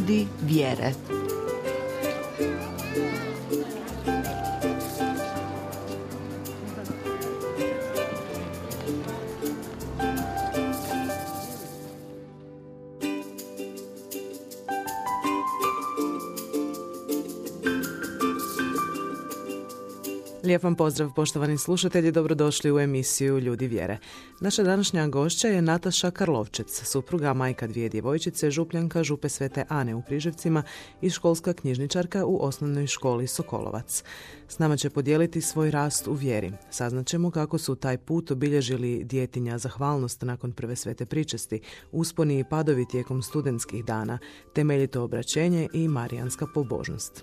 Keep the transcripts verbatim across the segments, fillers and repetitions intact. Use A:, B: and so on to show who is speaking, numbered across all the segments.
A: Ljudi vjere.
B: Lijep vam pozdrav, poštovani slušatelji, dobrodošli u emisiju Ljudi vjere. Naša današnja gošća je Nataša Karlovčec, supruga, majka dvije djevojčice, župljanka Župe Svete Ane u Priževcima i školska knjižničarka u osnovnoj školi Sokolovac. S nama će podijeliti svoj rast u vjeri. Saznaćemo kako su taj put obilježili djetinja zahvalnost nakon prve svete pričesti, usponi i padovi tijekom studentskih dana, temeljito obraćenje i marijanska pobožnost.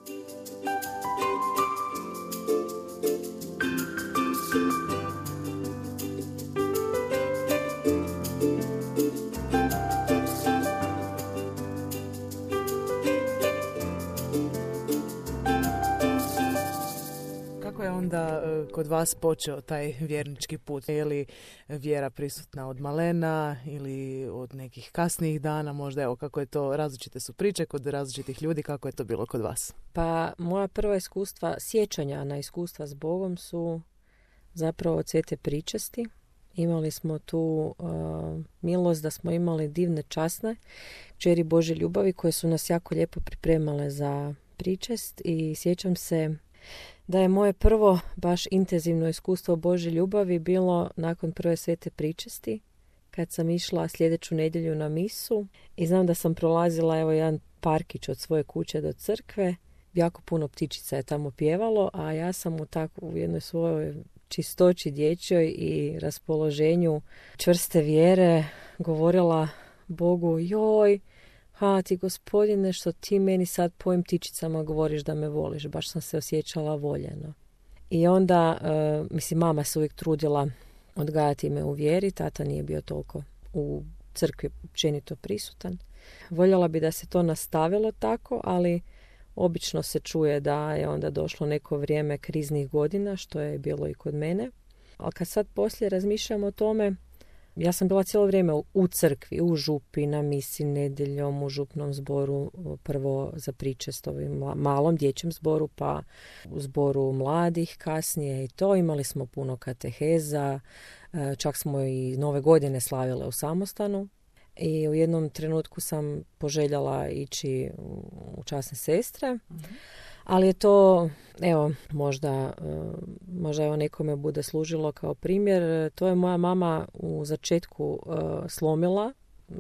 B: Onda kod vas počeo taj vjernički put? Je li vjera prisutna od malena ili od nekih kasnijih dana? Možda, evo, kako je to, različite su priče kod različitih ljudi, kako je to bilo kod vas?
C: Pa moja prva iskustva, sjećanja na iskustva s Bogom su zapravo od svete pričesti. Imali smo tu uh, milost da smo imali divne, časne kćeri Božje ljubavi koje su nas jako lijepo pripremale za pričest i sjećam se da je moje prvo baš intenzivno iskustvo Božje ljubavi bilo nakon prve svete pričesti, kad sam išla sljedeću nedjelju na misu i znam da sam prolazila evo jedan parkić od svoje kuće do crkve. Jako puno ptičica je tamo pjevalo, a ja sam u, tako, u jednoj svojoj čistoći dječjoj i raspoloženju čvrste vjere govorila Bogu: joj, ha ti Gospodine, što ti meni sad po ovim ptičicama govoriš da me voliš. Baš sam se osjećala voljeno. I onda, e, mislim, mama se uvijek trudila odgajati me u vjeri, tata nije bio toliko u crkvi općenito prisutan. Voljela bi da se to nastavilo tako, ali obično se čuje da je onda došlo neko vrijeme kriznih godina, što je bilo i kod mene. Ali kad sad poslije razmišljam o tome, ja sam bila cijelo vrijeme u crkvi, u župi, na misi nedjeljom, u župnom zboru, prvo za pričest, ovim malom dječjem zboru, pa u zboru mladih kasnije i to. Imali smo puno kateheza, čak smo i nove godine slavile u samostanu. I u jednom trenutku sam poželjala ići u časne sestre. Mm-hmm. Ali je to, evo, možda, možda evo nekome bude služilo kao primjer. To je moja mama u začetku uh, slomila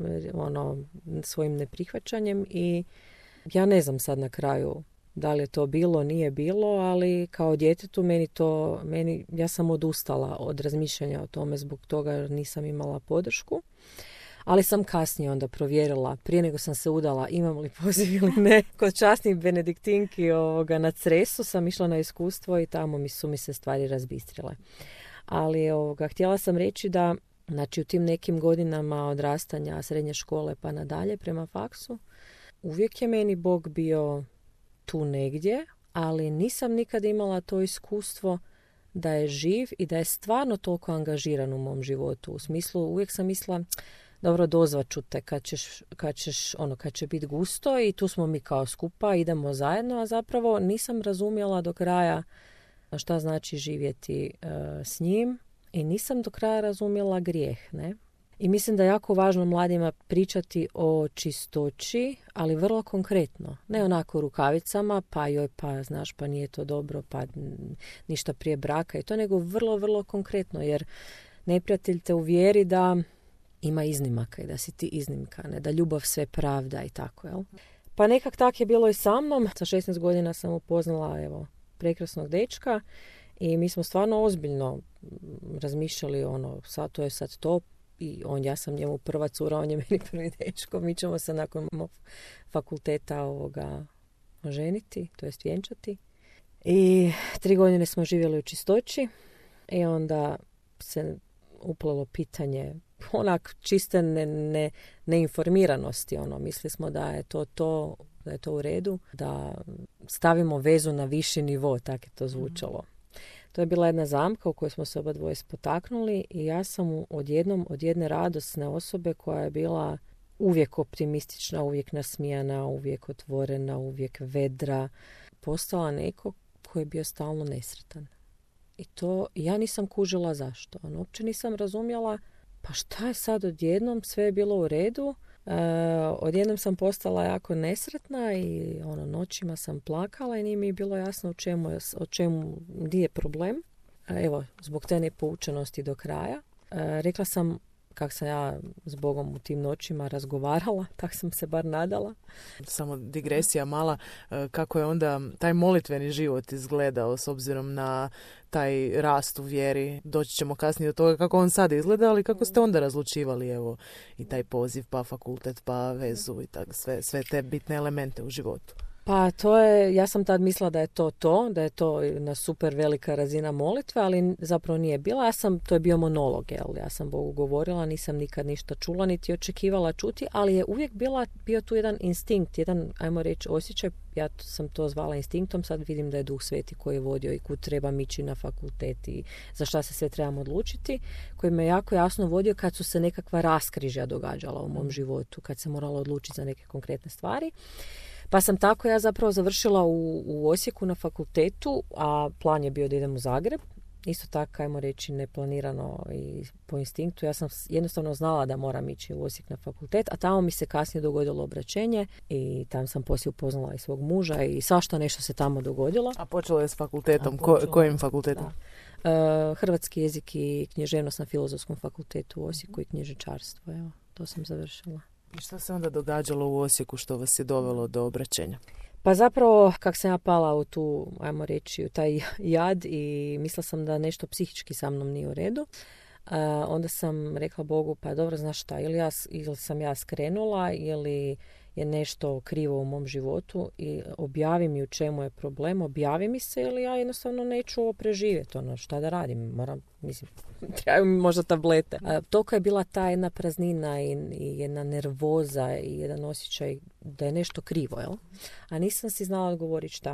C: ono, svojim neprihvaćanjem i ja ne znam sad na kraju da li je to bilo, nije bilo, ali kao djetetu meni to, meni, ja sam odustala od razmišljanja o tome, zbog toga nisam imala podršku. Ali sam kasnije onda provjerila, prije nego sam se udala, imam li poziv ili ne. Kod časnih benediktinki ovoga, na Cresu sam išla na iskustvo i tamo mi su mi se stvari razbistrile. Ali ovoga, htjela sam reći da, znači, u tim nekim godinama odrastanja, srednje škole pa nadalje prema faksu, uvijek je meni Bog bio tu negdje, ali nisam nikad imala to iskustvo da je živ i da je stvarno toliko angažiran u mom životu. U smislu, uvijek sam mislila, dobro, dozvaću te kad ćeš, kad ćeš, ono, kad će biti gusto i tu smo mi kao skupa, idemo zajedno, a zapravo nisam razumjela do kraja šta znači živjeti uh, s njim i nisam do kraja razumjela grijeh, ne? I mislim da je jako važno mladima pričati o čistoći, ali vrlo konkretno. Ne onako rukavicama, pa joj, pa znaš, pa nije to dobro, pa ništa prije braka i to, nego vrlo, vrlo konkretno, jer neprijatelj te uvjeri da ima iznimaka i da si ti iznimka, ne? Da ljubav sve pravda i tako, jel? Pa nekak tak je bilo i sa mnom. Sa šesnaest godina sam upoznala, evo, prekrasnog dečka i mi smo stvarno ozbiljno razmišljali, ono, sad to je sad to, i on, ja sam njemu prva cura, on je meni prvi dečko, mi ćemo se nakon fakulteta ovoga oženiti, to jest vjenčati. I tri godine smo živjeli u čistoći i onda se uplalo pitanje onak čiste ne, ne, neinformiranosti. Ono, mislili smo da je to to, da je to u redu, da stavimo vezu na viši nivo, tako je to zvučalo. To je bila jedna zamka u kojoj smo se oba dvoje spotaknuli i ja sam odjednom od jedne radosne osobe koja je bila uvijek optimistična, uvijek nasmijana, uvijek otvorena, uvijek vedra. Postala neko koji je bio stalno nesretan. I to ja nisam kužila zašto. Ono, uopće nisam razumjela pa šta je sad odjednom, sve je bilo u redu. E, odjednom sam postala jako nesretna i ono, noćima sam plakala i nije mi bilo jasno o čemu, o čemu, gdje je problem. E, evo, zbog te nepoučenosti do kraja. E, rekla sam kako sam ja s Bogom u tim noćima razgovarala, tako sam se bar nadala.
B: Samo digresija mala, kako je onda taj molitveni život izgledao s obzirom na taj rast u vjeri. Doći ćemo kasnije do toga kako on sad izgleda, ali kako ste onda razlučivali evo i taj poziv, pa fakultet, pa vezu i tako, sve, sve te bitne elemente u životu.
C: Pa to je, ja sam tad mislila da je to to, da je to na super velika razina molitve, ali zapravo nije bila. Ja sam, to je bio monolog, jel? Ja sam Bogu govorila, nisam nikad ništa čula, niti očekivala čuti, ali je uvijek bila, bio tu jedan instinkt, jedan, ajmo reći, osjećaj, ja sam to zvala instinktom, sad vidim da je Duh Sveti koji je vodio i kud trebam ići na fakultet i za šta se sve trebam odlučiti, koji me jako jasno vodio kad su se nekakva raskrižja događala u mom životu, kad se morala odlučiti za neke konkretne stvari. Pa sam tako ja zapravo završila u, u Osijeku na fakultetu, a plan je bio da idem u Zagreb. Isto tako, ajmo reći, neplanirano i po instinktu. Ja sam jednostavno znala da moram ići u Osijek na fakultet, a tamo mi se kasnije dogodilo obraćenje i tam sam poslije upoznala i svog muža i svašta nešto se tamo dogodilo.
B: A počelo je s fakultetom. Ko, kojim fakultetom?
C: Da. Uh, hrvatski jezik i književnost na Filozofskom fakultetu u Osijeku i knjižničarstvo. Evo, to sam završila.
B: I što se onda događalo u Osijeku što vas je dovelo do obraćenja?
C: Pa zapravo, kak sam ja pala u tu, ajmo reći, u taj jad i mislila sam da nešto psihički sa mnom nije u redu, uh, onda sam rekla Bogu, pa dobro, znaš šta, ili, ja, ili sam ja skrenula, ili je nešto krivo u mom životu i objavi mi u čemu je problem, objavi mi se ili ja jednostavno neću ovo preživjeti, ono, šta da radim, moram, mislim, trebaju mi možda tablete. A, toliko je bila ta jedna praznina i, i jedna nervoza i jedan osjećaj da je nešto krivo, jel? A nisam si znala odgovoriti šta.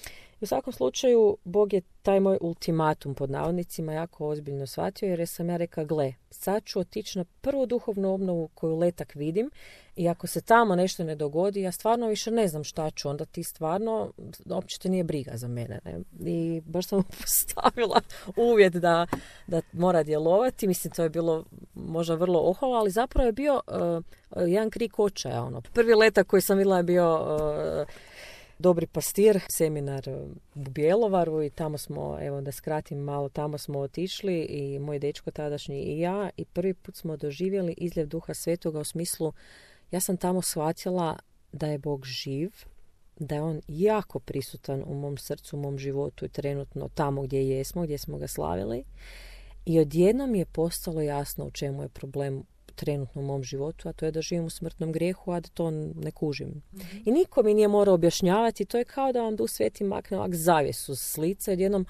C: U svakom slučaju, Bog je taj moj ultimatum pod navodnicima jako ozbiljno shvatio, jer sam ja rekla, gle, sad ću otići na prvu duhovnu obnovu koju letak vidim i ako se tamo nešto ne dogodi, ja stvarno više ne znam šta ću, onda ti stvarno, uopće te nije briga za mene. Ne? I baš sam postavila uvjet da, da mora djelovati. Mislim, to je bilo možda vrlo oholo, ali zapravo je bio uh, jedan krik očaja. Ono. Prvi letak koji sam vidjela je bio... Uh, Dobri pastir, seminar u Bjelovaru i tamo smo, evo da skratim malo, tamo smo otišli i moj dečko tadašnji i ja i prvi put smo doživjeli izljev Duha Svetoga u smislu, ja sam tamo shvatila da je Bog živ, da je on jako prisutan u mom srcu, u mom životu i trenutno tamo gdje jesmo, gdje smo ga slavili i odjednom je postalo jasno u čemu je problem trenutno u mom životu, a to je da živim u smrtnom grijehu, a da to ne kužim. Mm-hmm. I niko mi nije morao objašnjavati, to je kao da vam Duh Sveti makne ovak zavjesu s lica i odjednom,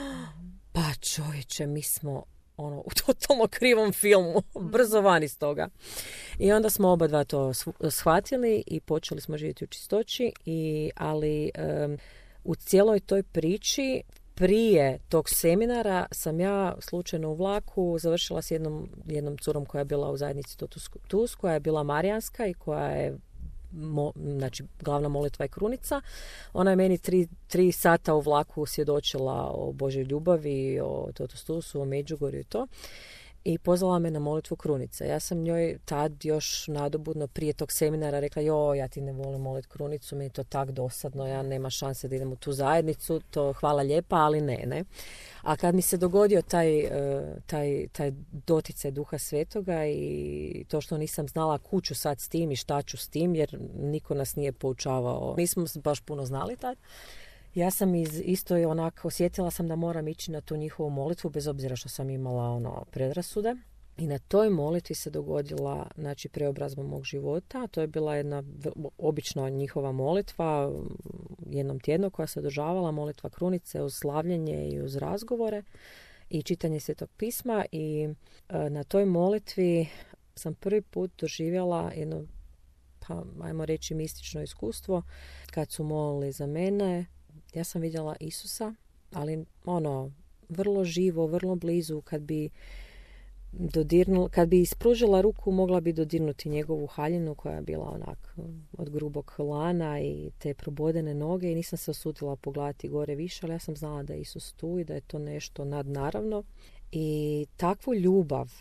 C: pa čovječe, mi smo ono, u totalno krivom filmu, brzo van iz toga. I onda smo oba dva to shvatili i počeli smo živjeti u čistoći, i, ali um, u cijeloj toj priči prije tog seminara sam ja slučajno u vlaku završila s jednom, jednom curom koja je bila u zajednici Totus Tus, koja je bila marijanska i koja je mo, znači, glavna molitva je krunica. Ona je meni tri, tri sata u vlaku svjedočila o Božoj ljubavi, o Totus Tusu, o Međugorju i to. I pozvala me na molitvu krunice. Ja sam njoj tad još nadobudno prije tog seminara rekla, jo, ja ti ne volim molit krunicu, mi je to tak dosadno, ja nema šanse da idem u tu zajednicu, to hvala lijepa, ali ne, ne. A kad mi se dogodio taj, taj, taj doticaj Duha Svetoga i to što nisam znala kuću sad s tim i šta ću s tim, jer niko nas nije poučavao, nismo baš puno znali tad, ja sam iz, isto i onako osjetila sam da moram ići na tu njihovu molitvu bez obzira što sam imala ono predrasude. I na toj molitvi se dogodila, znači, preobrazba mog života. To je bila jedna obična njihova molitva jednom tjedno koja se održavala, molitva krunice uz slavljenje i uz razgovore i čitanje Svetog pisma. I e, na toj molitvi sam prvi put doživjela jedno, pa ajmo reći, mistično iskustvo. Kad su molili za mene, ja sam vidjela Isusa, ali ono, vrlo živo, vrlo blizu. Kad bi dodirnula, kad bi ispružila ruku, mogla bi dodirnuti njegovu haljinu koja je bila onak od grubog lana i te probodene noge i nisam se osudila pogledati gore više, ali ja sam znala da je Isus tu i da je to nešto nadnaravno. I takvu ljubav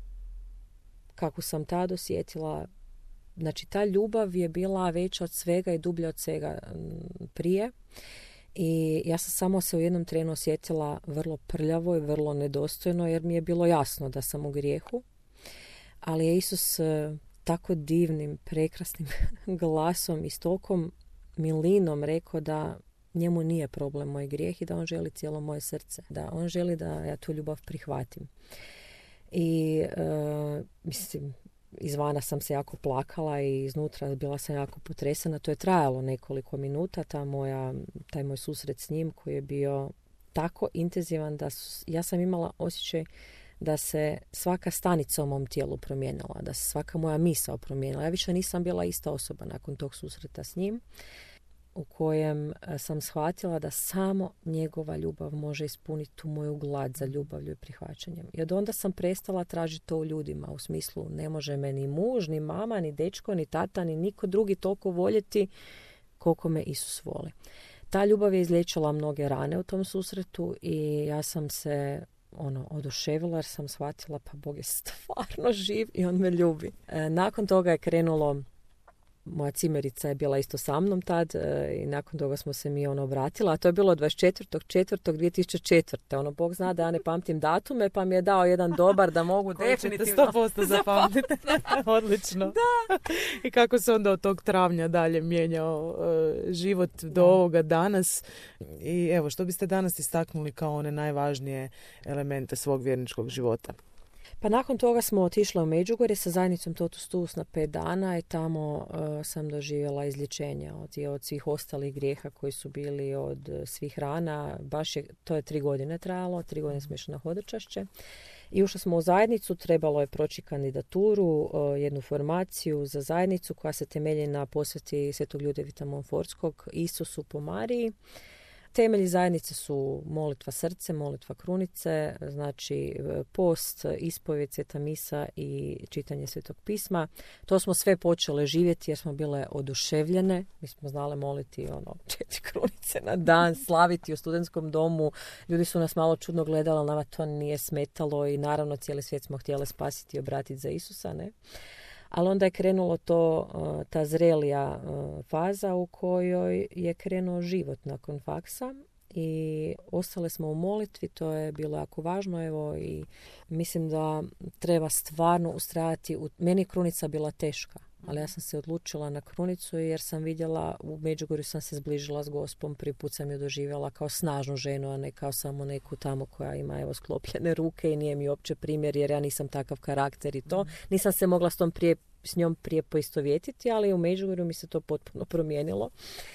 C: kako sam tad osjetila, znači ta ljubav je bila veća od svega i dublja od svega prije. I ja sam samo se u jednom trenu osjetila vrlo prljavo i vrlo nedostojno jer mi je bilo jasno da sam u grijehu. Ali je Isus tako divnim, prekrasnim glasom i s tolkom milinom rekao da njemu nije problem moj grijeh i da on želi cijelo moje srce. Da on želi da ja tu ljubav prihvatim. I uh, mislim, izvana sam se jako plakala i iznutra bila sam jako potresena. To je trajalo nekoliko minuta, ta moja, taj moj susret s njim koji je bio tako intenzivan da su, ja sam imala osjećaj da se svaka stanica u mom tijelu promijenila, da se svaka moja misao promijenila. Ja više nisam bila ista osoba nakon tog susreta s njim, u kojem sam shvatila da samo njegova ljubav može ispuniti tu moju glad za ljubavlju i prihvaćanjem. I od onda sam prestala tražiti to u ljudima, u smislu ne može me ni muž, ni mama, ni dečko, ni tata, ni niko drugi toliko voljeti koliko me Isus voli. Ta ljubav je izliječila mnoge rane u tom susretu i ja sam se ono, oduševila jer sam shvatila pa Bog je stvarno živ i on me ljubi. E, nakon toga je krenulo, moja cimerica je bila isto sa mnom tad e, i nakon toga smo se mi ono obratila, a to je bilo dvadeset četvrtog četvrtog dvije tisuće četvrte. Ono, Bog zna da ja ne pamtim datume, pa mi je dao jedan dobar da mogu definitivno
B: sto posto zapamtiti. Odlično.
C: Da.
B: I kako se onda od tog travnja dalje mijenjao e, život do da. ovoga danas. I evo, što biste danas istaknuli kao one najvažnije elemente svog vjerničkog života?
C: Pa nakon toga smo otišli u Međugorje sa zajednicom Totus Tuus na pet dana i tamo uh, sam doživjela izlječenje od, od svih ostalih grijeha koji su bili od uh, svih rana. Baš je, to je tri godine trajalo, tri godine smo išli na hodočašće. I ušli smo u zajednicu, trebalo je proći kandidaturu, uh, jednu formaciju za zajednicu koja se temelji na posveti Svetog Ljudevita Monfortskog Isusu po Mariji. Temelji zajednice su molitva srce, molitva krunice, znači post, ispovjed, sveta misa i čitanje Svetog pisma. To smo sve počele živjeti jer smo bile oduševljene. Mi smo znale moliti ono, četiri krunice na dan, slaviti u studentskom domu. Ljudi su nas malo čudno gledali, ali nama to nije smetalo i naravno cijeli svijet smo htjeli spasiti i obratiti za Isusa, ne? Ali onda je krenulo to, ta zrelija faza u kojoj je krenuo život nakon faksa i ostale smo u molitvi, to je bilo jako važno, evo, i mislim da treba stvarno ustrajati. Meni je krunica bila teška, ali ja sam se odlučila na krunicu jer sam vidjela, u Međugorju sam se zbližila s Gospom, prvi put sam ju doživjela kao snažnu ženu, a ne kao samo neku tamo koja ima evo sklopljene ruke i nije mi uopće primjer jer ja nisam takav karakter i to. Nisam se mogla s tom prije, s njom prije poistovjetiti, ali u Međugorju mi se to potpuno promijenilo.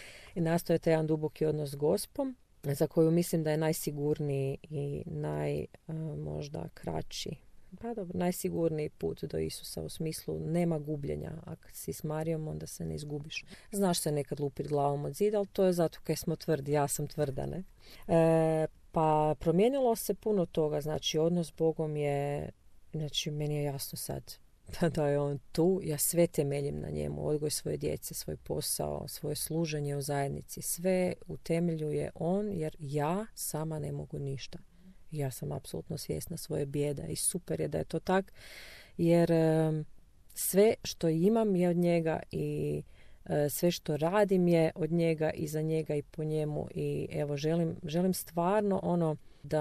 C: I nastoje taj jedan duboki odnos s Gospom, za koju mislim da je najsigurniji i naj možda kraći. Pa dobro, najsigurniji put do Isusa u smislu nema gubljenja. Ako si s Marijom, onda se ne izgubiš. Znaš se nekad lupit glavom od zida, ali to je zato kaj smo tvrdi, ja sam tvrda, ne? E, pa promijenilo se puno toga, znači odnos s Bogom je, znači meni je jasno sad da je on tu, ja sve temeljim na njemu, odgoj svoje djece, svoj posao, svoje služenje u zajednici, sve u temelju je on, jer ja sama ne mogu ništa. Ja sam apsolutno svjesna svoje bijede i super je da je to tak, jer um, sve što imam je od njega i uh, sve što radim je od njega i za njega i po njemu i evo želim, želim stvarno ono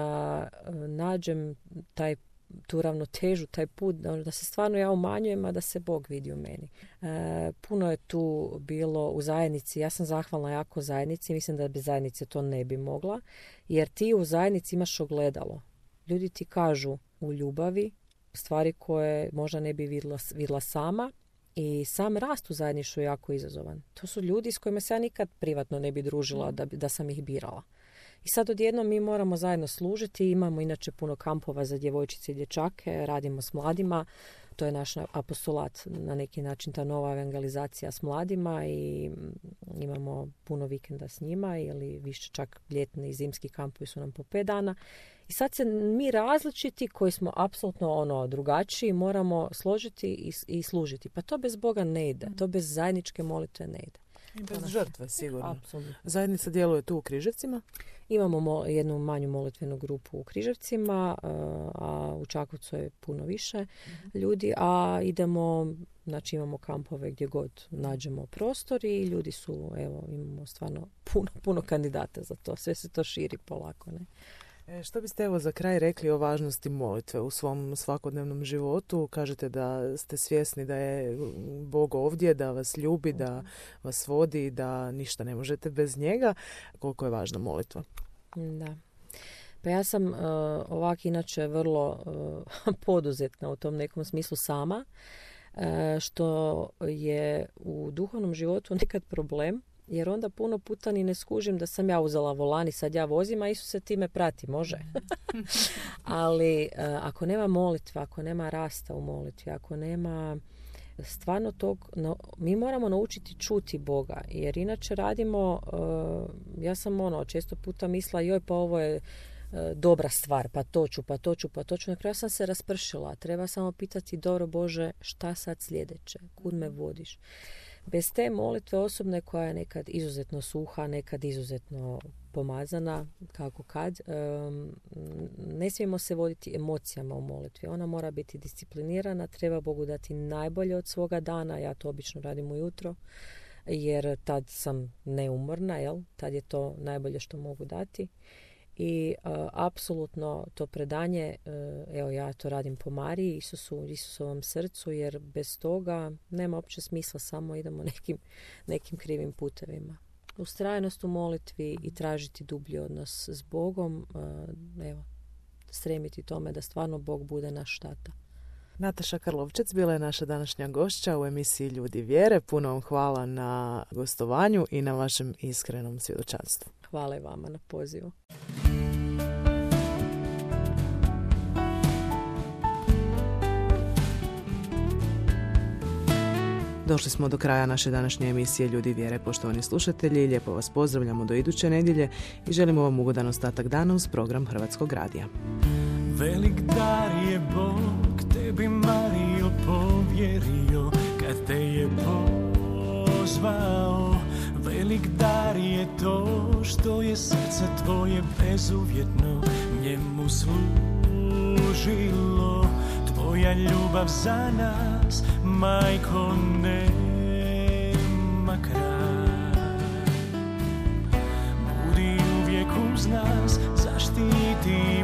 C: da uh, nađem taj tu ravnotežu, taj put, da se stvarno ja umanjujem, a da se Bog vidi u meni. E, puno je tu bilo u zajednici, ja sam zahvalna jako zajednici, mislim da bez zajednice to ne bi mogla, jer ti u zajednici imaš ogledalo. Ljudi ti kažu u ljubavi stvari koje možda ne bi vidjela, vidjela sama i sam rast u zajedništvu je jako izazovan. To su ljudi s kojima se ja nikad privatno ne bi družila da, da sam ih birala. I sad odjednom mi moramo zajedno služiti, imamo inače puno kampova za djevojčice i dječake, radimo s mladima, to je naš apostolat, na neki način ta nova evangelizacija s mladima i imamo puno vikenda s njima ili više čak ljetni i zimski kampovi su nam po pet dana. I sad se mi različiti koji smo apsolutno ono drugačiji moramo složiti i, i služiti. Pa to bez Boga ne ide. To bez zajedničke molitve ne ide.
B: I bez žrtve, sigurno.
C: Apsolutno.
B: Zajednica djeluje tu u Križevcima?
C: Imamo mo- jednu manju molitvenu grupu u Križevcima, a u Čakovcu je puno više mm-hmm. ljudi, a idemo, znači imamo kampove gdje god nađemo prostor i ljudi su, evo, imamo stvarno puno, puno kandidata za to. Sve se to širi polako, ne?
B: E, što biste evo za kraj rekli o važnosti molitve u svom svakodnevnom životu? Kažete da ste svjesni da je Bog ovdje, da vas ljubi, da vas vodi, da ništa ne možete bez njega. Koliko je važna molitva?
C: Da. Pa ja sam uh, ovak inače vrlo uh, poduzetna u tom nekom smislu sama, uh, što je u duhovnom životu nekad problem. Jer onda puno puta ni ne skužim da sam ja uzela volan i sad ja vozim, a Isuse ti me prati, može. Ali uh, ako nema molitve, ako nema rasta u molitvi, ako nema stvarno tog, no, mi moramo naučiti čuti Boga, jer inače radimo, uh, ja sam ono često puta mislila, joj pa ovo je uh, dobra stvar, pa to ću, pa to ću, pa to ću. Na kraju sam se raspršila, treba samo pitati, dobro Bože, šta sad sljedeće, kud me vodiš? Bez te molitve osobne koja je nekad izuzetno suha, nekad izuzetno pomazana, kako kad, um, ne smijemo se voditi emocijama u molitvi. Ona mora biti disciplinirana, treba Bogu dati najbolje od svoga dana, ja to obično radim ujutro, jer tad sam neumorna, jel? Tad je to najbolje što mogu dati. I uh, apsolutno to predanje, uh, evo ja to radim po Mariji, Isusu, Isusovom srcu, jer bez toga nema uopće smisla, samo idemo nekim, nekim krivim putevima. Ustrajnost u molitvi i tražiti dublji odnos s Bogom, uh, evo, stremiti tome da stvarno Bog bude naš tata.
B: Nataša Karlovčec bila je naša današnja gošća u emisiji Ljudi vjere. Puno vam hvala na gostovanju i na vašem iskrenom svjedočanstvu.
C: Hvala i vama na pozivu.
B: Došli smo do kraja naše današnje emisije Ljudi vjere, poštovani slušatelji. Lijepo vas pozdravljamo do iduće nedjelje i želimo vam ugodan ostatak dana uz program Hrvatskog radija.
A: Velik dar je Bog tebi, Marijo, povjerio kad te je pozvao. Velik dar je to što je srce tvoje bezuvjetno njemu služilo. Tvoja ljubav za nas, majko, nema kraj. Budi uvijek uz nas, zaštiti i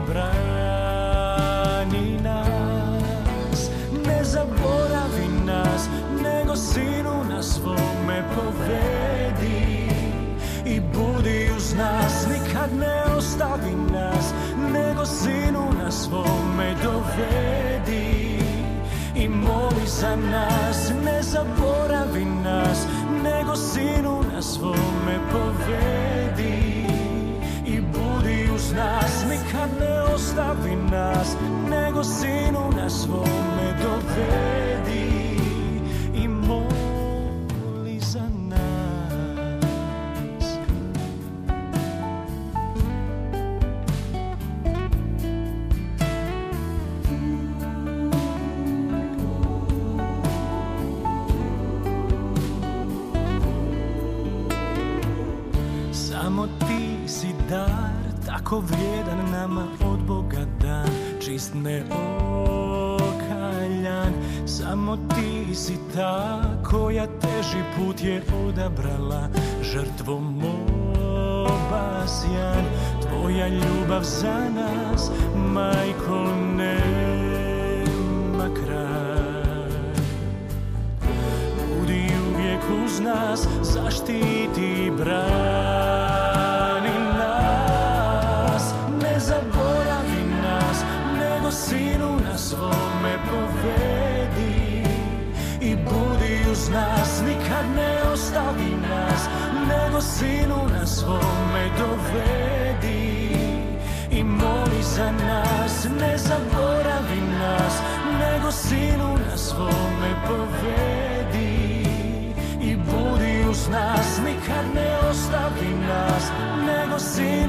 A: brani nas. Ne zaboravi nas, nego sinu na svome povedi. I budi uz nas, nikad ne ostavi nas, nego sinu na svome dovedi. I moli za nas, ne zaboravi nas, nego sinu na svome povedi. I budi uz nas, nikad ne ostavi nas, nego sinu na svome dovedi. I moli za nas. Samo ti si dar, tako vrijedan nama od Boga dan, čist neokaljan. Samo ti si ta koja teži put je odabrala, žrtvom obasjan. Tvoja ljubav za nas, majko, nema kraj. Budi uvijek uz nas, zaštiti i brani nas. Ne zaboravi nas, nego sinu na svome povedi. I budi uz nas, nikad ne ostavi nas, nego sinu na svome dovedi. I moli za nas, ne zaboravi nas, nego sinu na svome povedi i budi uz nas, nikad ne ostavi nas, nego si